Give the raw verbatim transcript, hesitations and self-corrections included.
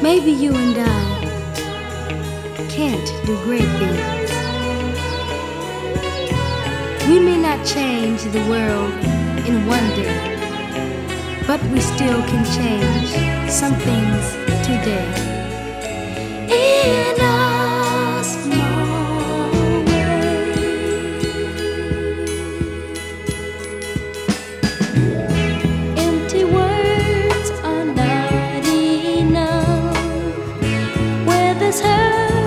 Maybe you and I can't do great things. We may not change the world in one day, but we still can change some things today. In a small way. Empty words are not enough where there's hurt.